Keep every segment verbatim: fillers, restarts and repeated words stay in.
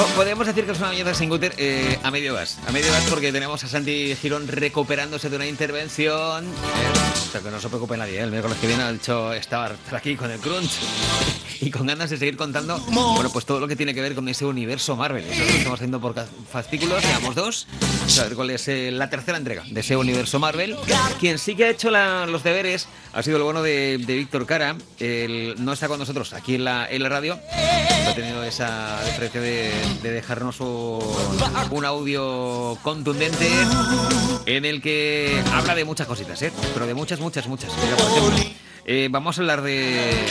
Podemos decir que es una viñeta sin Guter eh, a medio gas. A medio gas porque tenemos a Santi Girón recuperándose de una intervención. Eh, o sea, que no se preocupe nadie. ¿eh? El miércoles que viene ha dicho estar aquí con el Crunch y con ganas de seguir contando, bueno, pues todo lo que tiene que ver con ese universo Marvel. Eso lo estamos haciendo por fascículos. Llevamos dos. A ver cuál es eh, la tercera entrega de ese universo Marvel. Quien sí que ha hecho la, los deberes ha sido el bueno de, de Víctor Cara. Él no está con nosotros aquí en la, en la radio. Ha tenido esa diferencia de, de dejarnos un, un audio contundente en el que habla de muchas cositas, ¿eh? Pero de muchas, muchas, muchas. Mira, por ejemplo, eh, vamos a hablar de...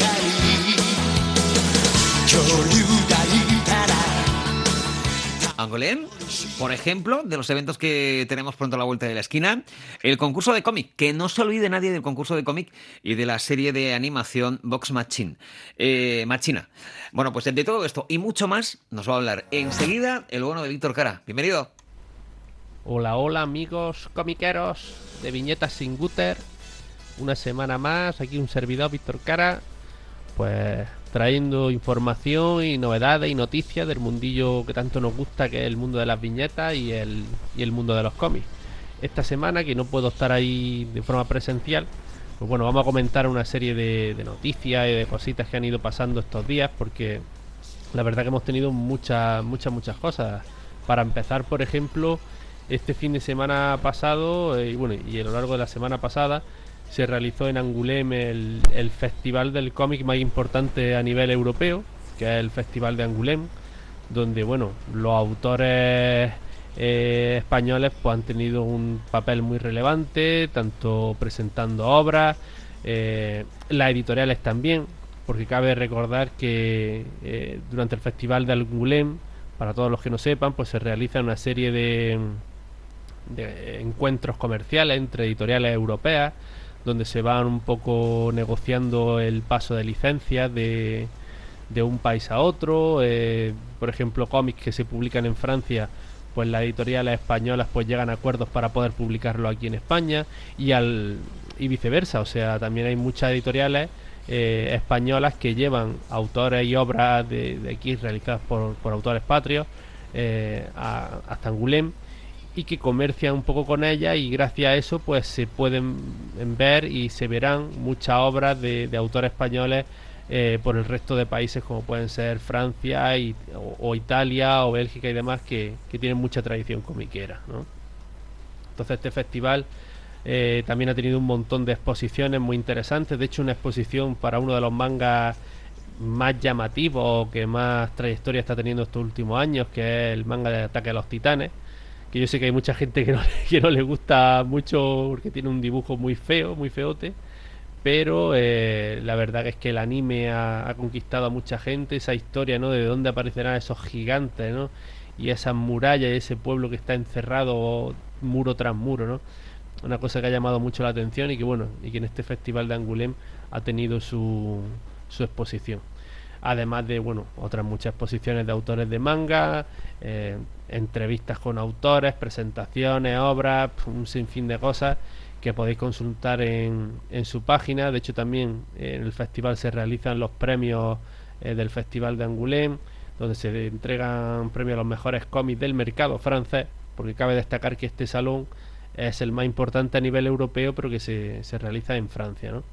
Angoulême, por ejemplo, de los eventos que tenemos pronto a la vuelta de la esquina, el concurso de cómic, que no se olvide nadie del concurso de cómic y de la serie de animación Vox Machina. Eh, Machina. Bueno, pues de todo esto y mucho más nos va a hablar enseguida el bueno de Víctor Cara. Bienvenido. Hola, hola amigos comiqueros de Viñetas sin Guter. Una semana más, aquí un servidor, Víctor Cara, pues trayendo información y novedades y noticias del mundillo que tanto nos gusta, que es el mundo de las viñetas y el, y el mundo de los cómics. Esta semana, que no puedo estar ahí de forma presencial, pues bueno, vamos a comentar una serie de, de noticias y de cositas que han ido pasando estos días, porque la verdad que hemos tenido muchas, muchas, muchas cosas. Para empezar, por ejemplo, este fin de semana pasado, eh, y bueno, y a lo largo de la semana pasada, se realizó en Angoulême el, el festival del cómic más importante a nivel europeo, que es el Festival de Angoulême, donde bueno, los autores eh, españoles pues han tenido un papel muy relevante, tanto presentando obras, eh, las editoriales también, porque cabe recordar que eh, durante el Festival de Angoulême, para todos los que no sepan, pues se realiza una serie de, de encuentros comerciales entre editoriales europeas, donde se van un poco negociando el paso de licencias de, de un país a otro. Eh, por ejemplo, cómics que se publican en Francia, pues las editoriales españolas pues llegan a acuerdos para poder publicarlo aquí en España, y al y viceversa. O sea, también hay muchas editoriales eh, españolas que llevan autores y obras de, de aquí realizadas por, por autores patrios eh, a, hasta Angoulême, y que comercian un poco con ella, y gracias a eso pues se pueden ver y se verán muchas obras de, de autores españoles eh, por el resto de países, como pueden ser Francia y, o, o Italia o Bélgica y demás, que, que tienen mucha tradición comiquera, ¿no? Entonces este festival eh, también ha tenido un montón de exposiciones muy interesantes. De hecho, una exposición para uno de los mangas más llamativos o que más trayectoria está teniendo estos últimos años, que es el manga de Ataque a los Titanes, que yo sé que hay mucha gente que no, que no le gusta mucho porque tiene un dibujo muy feo, muy feote, pero eh, la verdad es que el anime ha, ha conquistado a mucha gente. Esa historia, ¿no?, de dónde aparecerán esos gigantes, ¿no?, y esas murallas y ese pueblo que está encerrado muro tras muro, ¿no?, una cosa que ha llamado mucho la atención, y que bueno, y que en este festival de Angoulême ha tenido su, su exposición. Además de, bueno, otras muchas exposiciones de autores de manga, eh, entrevistas con autores, presentaciones, obras, un sinfín de cosas que podéis consultar en, en su página. De hecho, también eh, en el festival se realizan los premios eh, del Festival de Angoulême, donde se entregan premios a los mejores cómics del mercado francés, porque cabe destacar que este salón es el más importante a nivel europeo, pero que se, se realiza en Francia, ¿no?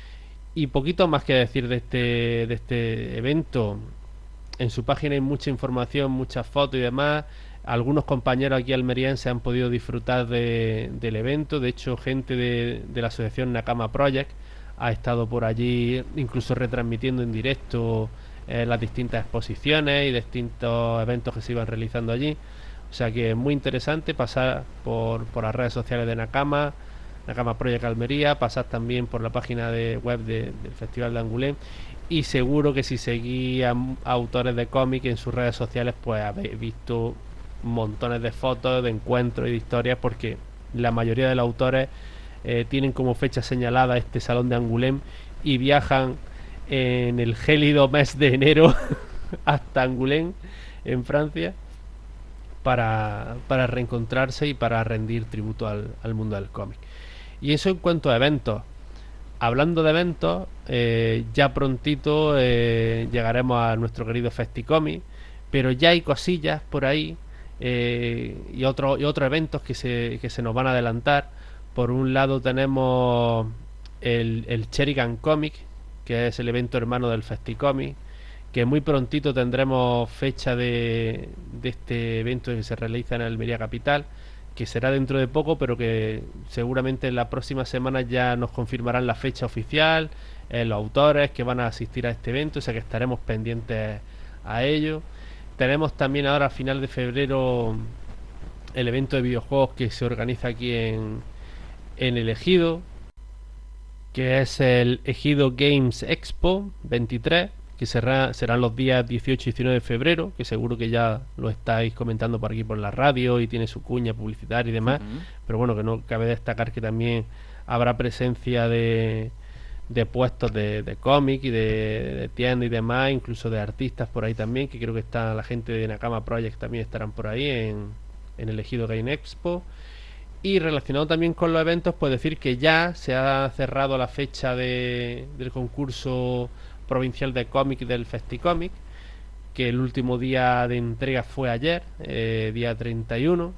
Y poquito más que decir de este, de este evento. En su página hay mucha información, muchas fotos y demás. Algunos compañeros aquí almerienses han podido disfrutar de, del evento. De hecho, gente de, de la asociación Nakama Project ha estado por allí, incluso retransmitiendo en directo eh, las distintas exposiciones y distintos eventos que se iban realizando allí. O sea que es muy interesante pasar por, por las redes sociales de Nakama, Nakama Project Almería, pasar también por la página de web de, del Festival de Angoulême, y seguro que si seguís a, a autores de cómic en sus redes sociales, pues habéis visto montones de fotos, de encuentros y de historias, porque la mayoría de los autores eh, tienen como fecha señalada este salón de Angoulême y viajan en el gélido mes de enero hasta Angoulême, en Francia, para, para reencontrarse y para rendir tributo al, al mundo del cómic. Y eso en cuanto a eventos. Hablando de eventos, eh, ya prontito eh, llegaremos a nuestro querido Festicomic, pero ya hay cosillas por ahí, eh, y otros y otros eventos que se, que se nos van a adelantar. Por un lado tenemos el, el Sherigan Comic, que es el evento hermano del Festicomic, que muy prontito tendremos fecha de, de este evento que se realiza en Almería Capital, que será dentro de poco, pero que seguramente en las próximas semanas ya nos confirmarán la fecha oficial, eh, los autores que van a asistir a este evento, o sea que estaremos pendientes a ello. Tenemos también ahora a final de febrero el evento de videojuegos que se organiza aquí en, en el Ejido, que es el Ejido Games Expo veintitrés, que será, serán los días dieciocho y diecinueve de febrero, que seguro que ya lo estáis comentando por aquí por la radio y tiene su cuña publicitaria y demás, uh-huh. Pero bueno, que no cabe destacar que también habrá presencia de, de puestos de, de cómic y de, de tiendas y demás, incluso de artistas por ahí también, que creo que está la gente de Nakama Project también estarán por ahí en, en el Ejido Game Expo. Y relacionado también con los eventos, pues decir que ya se ha cerrado la fecha de, del concurso provincial de cómic del Festicomic, que el último día de entrega fue ayer, eh, día treinta y uno,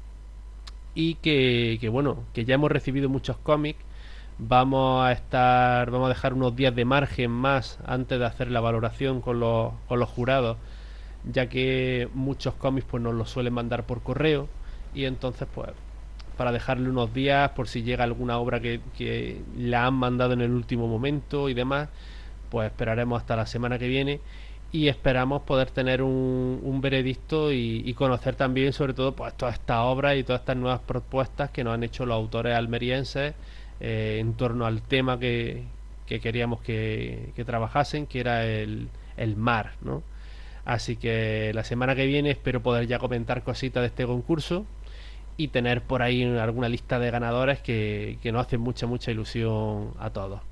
y que, que bueno, que ya hemos recibido muchos cómics. Vamos a estar, vamos a dejar unos días de margen más antes de hacer la valoración con los, con los jurados, ya que muchos cómics pues nos los suelen mandar por correo, y entonces pues para dejarle unos días por si llega alguna obra que, que la han mandado en el último momento y demás, pues esperaremos hasta la semana que viene y esperamos poder tener un, un veredicto y, y conocer también sobre todo pues todas estas obras y todas estas nuevas propuestas que nos han hecho los autores almerienses eh, en torno al tema que, que queríamos que, que trabajasen, que era el, el mar, ¿no? Así que la semana que viene espero poder ya comentar cositas de este concurso y tener por ahí alguna lista de ganadores que, que nos hacen mucha mucha ilusión a todos.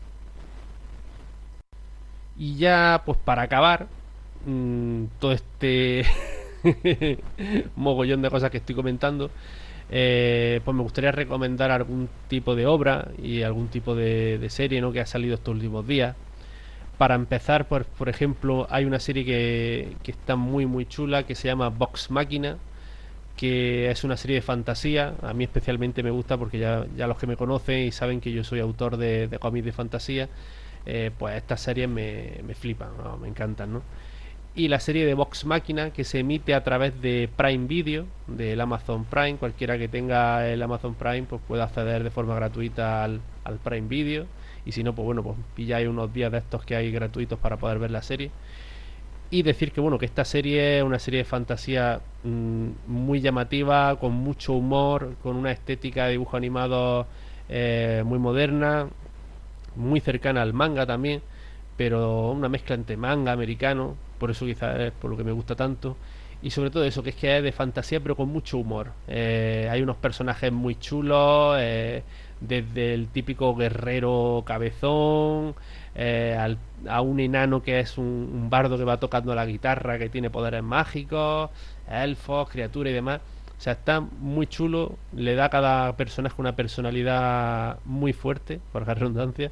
Y ya pues para acabar mmm, todo este mogollón de cosas que estoy comentando, eh, pues me gustaría recomendar algún tipo de obra y algún tipo de, de serie, ¿no?, que ha salido estos últimos días. Para empezar, por, por ejemplo, hay una serie que, que está muy muy chula, que se llama Vox Machina, que es una serie de fantasía. A mí especialmente me gusta porque ya, ya los que me conocen y saben que yo soy autor de, de cómics de fantasía, eh, pues estas series me, me flipan, ¿no? Me encantan, ¿no? Y la serie de Vox Machina, que se emite a través de Prime Video, del Amazon Prime. Cualquiera que tenga el Amazon Prime pues puede acceder de forma gratuita al, al Prime Video, y si no, pues bueno, pues pilláis unos días de estos que hay gratuitos para poder ver la serie. Y decir que bueno, que esta serie es una serie de fantasía mmm, muy llamativa, con mucho humor, con una estética de dibujo animado eh, muy moderna, muy cercana al manga también, pero una mezcla entre manga americano, por eso quizás es por lo que me gusta tanto. Y sobre todo eso, que es que es de fantasía pero con mucho humor. Eh, hay unos personajes muy chulos, eh, desde el típico guerrero cabezón, eh, al, a un enano que es un, un bardo que va tocando la guitarra, que tiene poderes mágicos, elfos, criaturas y demás. O sea, está muy chulo, le da a cada personaje una personalidad muy fuerte, por la redundancia,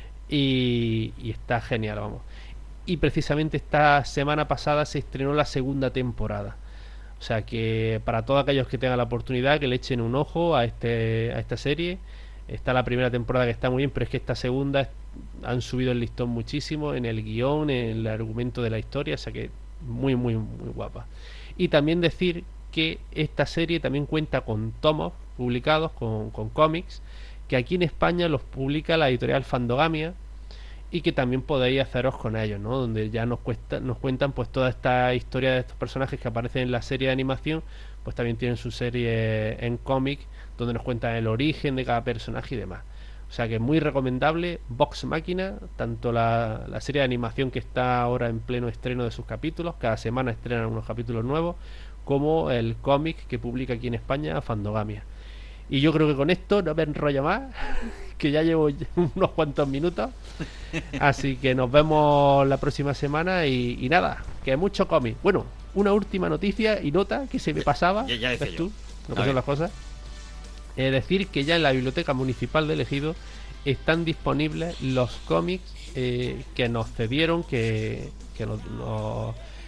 y, y está genial, vamos. Y precisamente esta semana pasada se estrenó la segunda temporada. O sea que para todos aquellos que tengan la oportunidad, que le echen un ojo a este a esta serie. Está la primera temporada, que está muy bien, pero es que esta segunda han subido el listón muchísimo en el guión, en el argumento de la historia, o sea que muy muy muy guapa. Y también decir que esta serie también cuenta con tomos publicados, con, con cómics, que aquí en España los publica la editorial Fandogamia, y que también podéis haceros con ellos, ¿no? Donde ya nos, cuesta, nos cuentan pues toda esta historia de estos personajes que aparecen en la serie de animación, pues también tienen su serie en cómic, donde nos cuentan el origen de cada personaje y demás. O sea que muy recomendable Vox Machina, tanto la, la serie de animación, que está ahora en pleno estreno de sus capítulos, cada semana estrenan unos capítulos nuevos, como el cómic que publica aquí en España Fandogamia. Y yo creo que con esto no me enrollo más, que ya llevo unos cuantos minutos. Así que nos vemos la próxima semana y, y nada, que mucho cómic. Bueno, una última noticia y nota que se me pasaba. Ya, ya decía ¿Ves yo. tú? No pasan las cosas. Es decir, que ya en la Biblioteca Municipal de Ejido están disponibles los cómics eh, que nos cedieron, que, que nos, nos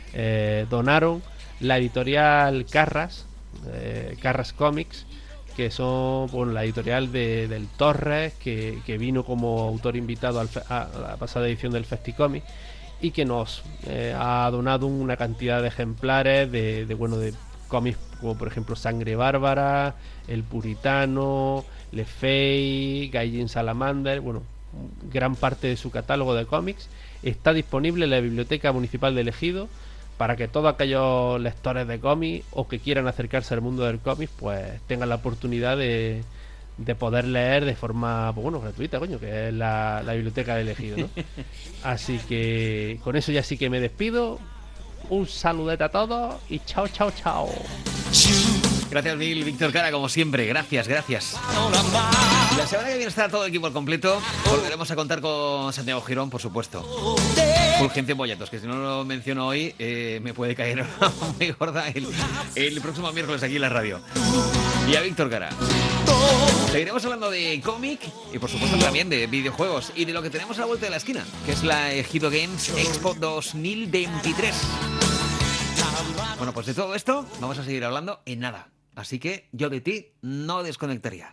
eh, donaron la editorial Carras, eh, Carras Comics, que son bueno, la editorial de, del Torres, que, que vino como autor invitado al fe, a la pasada edición del Festicomic, y que nos eh, ha donado una cantidad de ejemplares de, de bueno de cómics como por ejemplo Sangre Bárbara, El Puritano, Le Fay, Gaijin Salamander. Bueno, gran parte de su catálogo de cómics está disponible en la Biblioteca Municipal de Ejido, para que todos aquellos lectores de cómics o que quieran acercarse al mundo del cómic pues tengan la oportunidad de, de poder leer de forma pues, bueno, gratuita, coño, que es la, la biblioteca del Ejido, ¿no? Así que con eso ya sí que me despido. Un saludete a todos y chao, chao, chao. Gracias mil, Víctor Cara, como siempre. Gracias, gracias. La semana que viene estará todo el equipo al completo. Volveremos a contar con Santiago Girón, por supuesto. Fulgencio Boyatos, que si no lo menciono hoy, eh, me puede caer muy gorda el, el próximo miércoles aquí en la radio. Y a Víctor Cara. Seguiremos hablando de cómic y por supuesto también de videojuegos y de lo que tenemos a la vuelta de la esquina, que es la Ejido Games Expo dos mil veintitrés. Bueno, pues de todo esto vamos a seguir hablando en nada. Así que yo de ti no desconectaría.